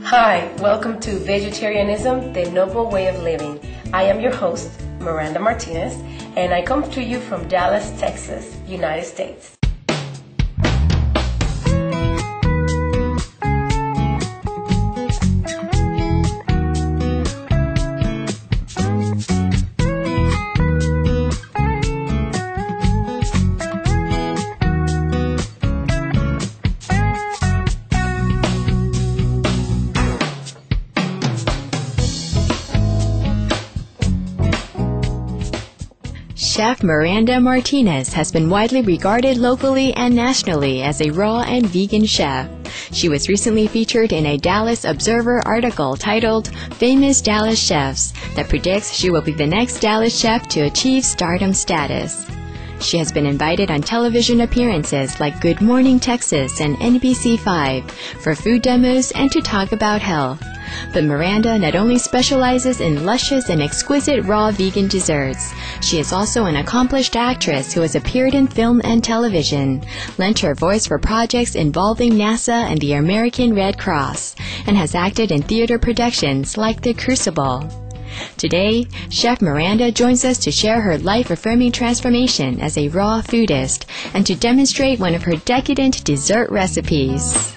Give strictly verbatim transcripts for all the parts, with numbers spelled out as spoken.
Hi, welcome to Vegetarianism, the Noble Way of Living. I am your host, Miranda Martinez, and I come to you from Dallas, Texas, United States. Chef Miranda Martinez has been widely regarded locally and nationally as a raw and vegan chef. She was recently featured in a Dallas Observer article titled Famous Dallas Chefs that predicts she will be the next Dallas chef to achieve stardom status. She has been invited on television appearances like Good Morning Texas and N B C five for food demos and to talk about health. But Miranda not only specializes in luscious and exquisite raw vegan desserts, she is also an accomplished actress who has appeared in film and television, lent her voice for projects involving NASA and the American Red Cross, and has acted in theater productions like The Crucible. Today, Chef Miranda joins us to share her life-affirming transformation as a raw foodist and to demonstrate one of her decadent dessert recipes.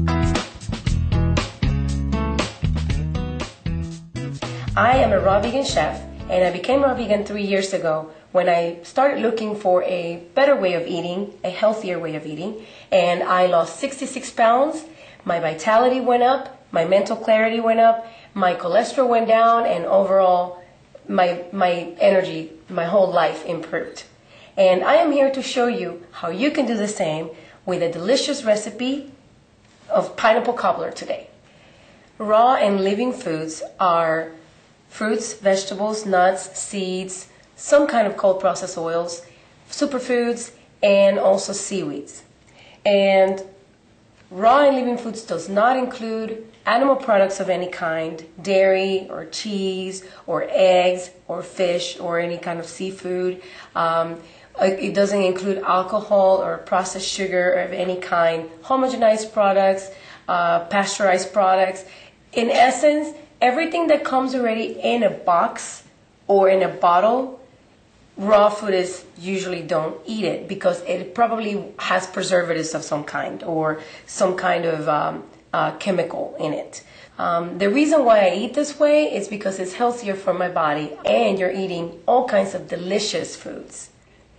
I am a raw vegan chef, and I became raw vegan three years ago when I started looking for a better way of eating, a healthier way of eating, and I lost sixty-six pounds, my vitality went up, my mental clarity went up, my cholesterol went down, and overall my, my energy, my whole life improved. And I am here to show you how you can do the same with a delicious recipe of pineapple cobbler today. Raw and living foods are fruits, vegetables, nuts, seeds, some kind of cold processed oils, superfoods, and also seaweeds. And raw and living foods does not include animal products of any kind, dairy or cheese or eggs or fish or any kind of seafood. Um, it doesn't include alcohol or processed sugar of any kind, homogenized products, uh, pasteurized products. In essence, everything that comes already in a box or in a bottle, raw foodists usually don't eat it because it probably has preservatives of some kind or some kind of um, uh, chemical in it. Um, the reason why I eat this way is because it's healthier for my body and you're eating all kinds of delicious foods.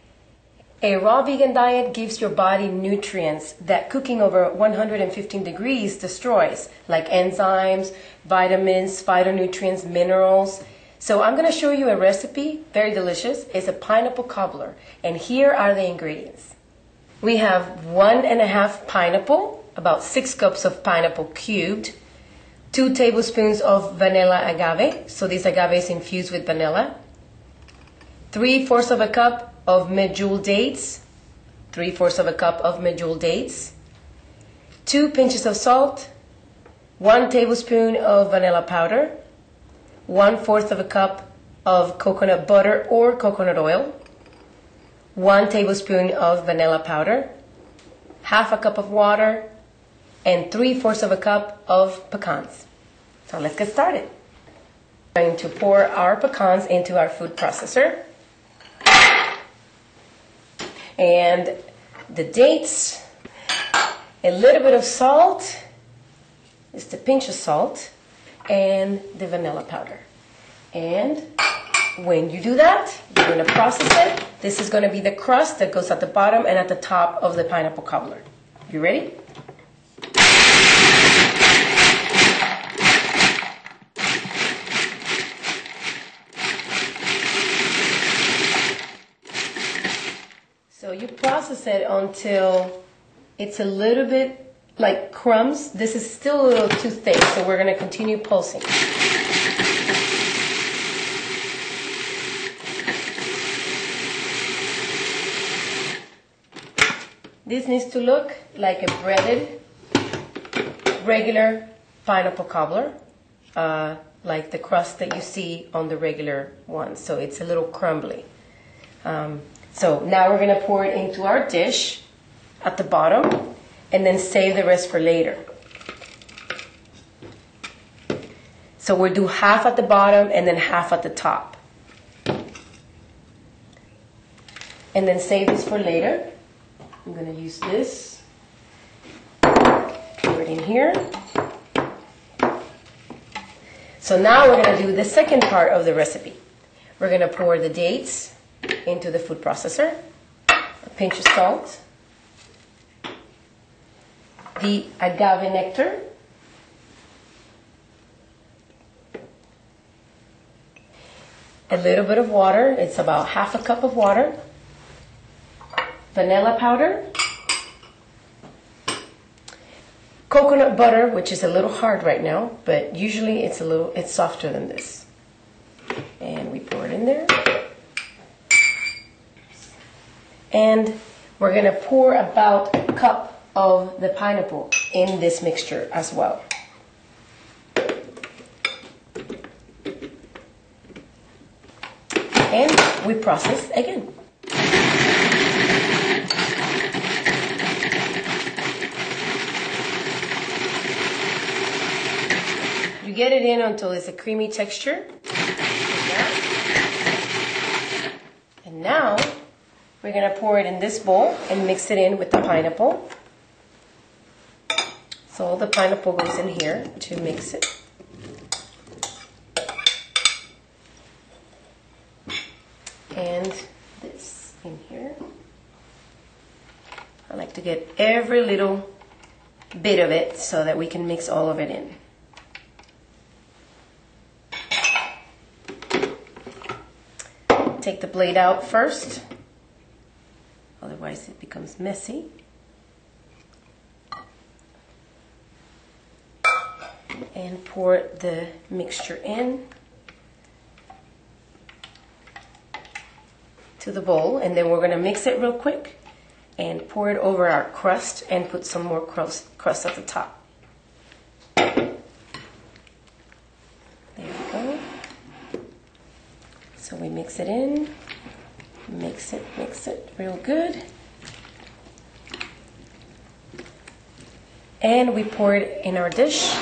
A raw vegan diet gives your body nutrients that cooking over one hundred fifteen degrees destroys, like enzymes, vitamins, phytonutrients, minerals. So I'm going to show you a recipe, very delicious. It's a pineapple cobbler, and here are the ingredients. We have one and a half pineapple, about six cups of pineapple cubed, two tablespoons of vanilla agave, so this agave is infused with vanilla, three-fourths of a cup of medjool dates, three-fourths of a cup of medjool dates, two pinches of salt, one tablespoon of vanilla powder, one-fourth of a cup of coconut butter or coconut oil, one tablespoon of vanilla powder, half a cup of water, and three-fourths of a cup of pecans. So let's get started. We're going to pour our pecans into our food processor. And the dates, a little bit of salt, just a pinch of salt, and the vanilla powder. And when you do that, you're going to process it. This is going to be the crust that goes at the bottom and at the top of the pineapple cobbler. You ready? So you process it until it's a little bit like crumbs. This is still a little too thick, so we're going to continue pulsing. This needs to look like a breaded, regular pineapple cobbler, uh, like the crust that you see on the regular one. So it's a little crumbly. Um, So now we're going to pour it into our dish at the bottom and then save the rest for later. So we'll do half at the bottom and then half at the top. And then save this for later. I'm going to use this. Pour it in here. So now we're going to do the second part of the recipe. We're going to pour the dates into the food processor, a pinch of salt, the agave nectar, a little bit of water, it's about half a cup of water, vanilla powder, coconut butter, which is a little hard right now, but usually it's a little it's softer than this. And we pour it in there. And we're going to pour about a cup of the pineapple in this mixture as well. And we process again. You get it in until it's a creamy texture. And now we're going to pour it in this bowl and mix it in with the pineapple. So all the pineapple goes in here to mix it. And this in here. I like to get every little bit of it so that we can mix all of it in. Take the blade out first, otherwise it becomes messy. And pour the mixture in to the bowl, and then we're going to mix it real quick and pour it over our crust and put some more crust, crust at the top. There we go. So we mix it in, mix it, mix it real good. And we pour it in our dish.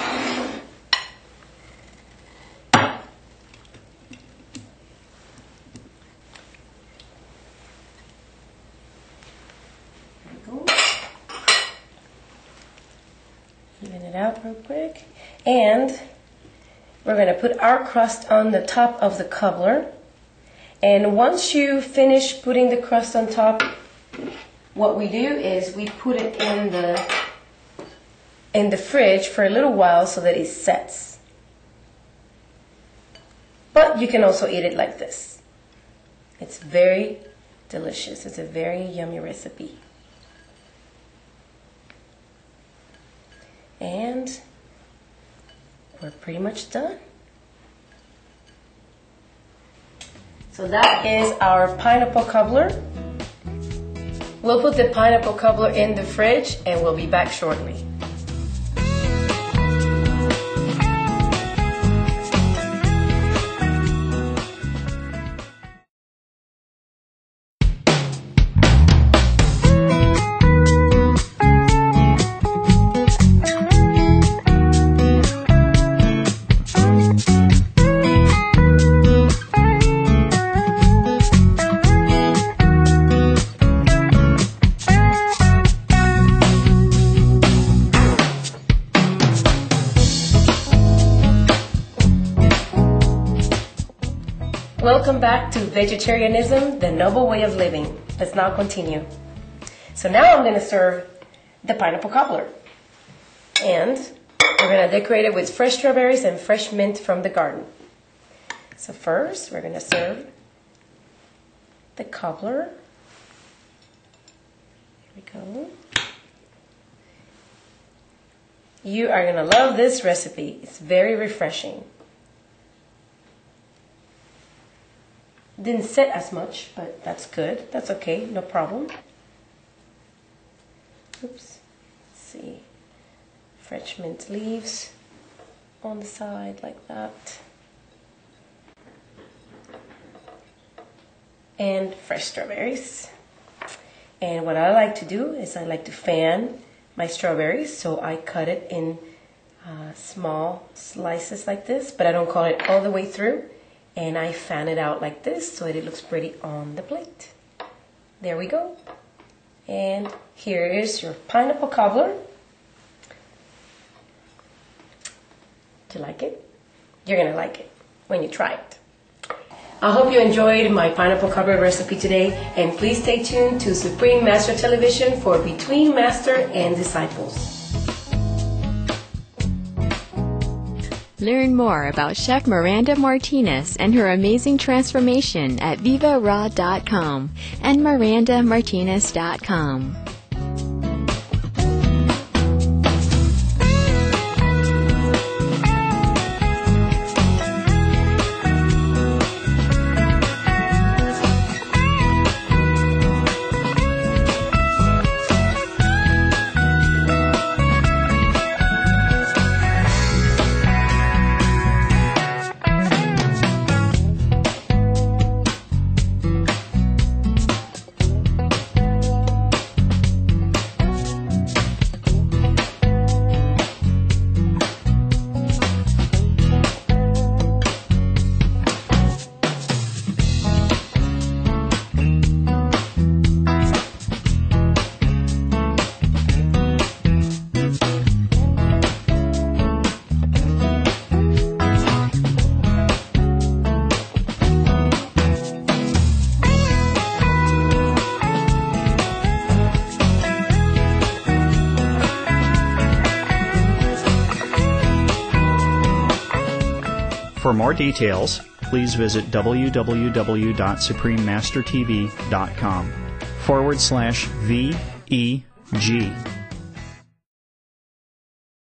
Even it out real quick. And we're going to put our crust on the top of the cobbler. And once you finish putting the crust on top, what we do is we put it in the in the fridge for a little while so that it sets. But you can also eat it like this. It's very delicious. It's a very yummy recipe. And we're pretty much done. So that is our pineapple cobbler. We'll put the pineapple cobbler in the fridge and we'll be back shortly. Welcome back to Vegetarianism, the Noble Way of Living. Let's now continue. So now I'm going to serve the pineapple cobbler. And we're going to decorate it with fresh strawberries and fresh mint from the garden. So first, we're going to serve the cobbler. Here we go. You are going to love this recipe. It's very refreshing. Didn't set as much, but that's good. That's okay, no problem. Oops. Let's see. Fresh mint leaves on the side like that. And fresh strawberries. And what I like to do is I like to fan my strawberries, so I cut it in uh, small slices like this, but I don't cut it all the way through. And I fan it out like this so that it looks pretty on the plate. There we go. And here is your pineapple cobbler. Do you like it? You're gonna like it when you try it. I hope you enjoyed my pineapple cobbler recipe today, and please stay tuned to Supreme Master Television for Between Master and Disciples. Learn more about Chef Miranda Martinez and her amazing transformation at viva raw dot com and miranda martinez dot com. For more details, please visit w w w dot supreme master t v dot com forward slash V E G.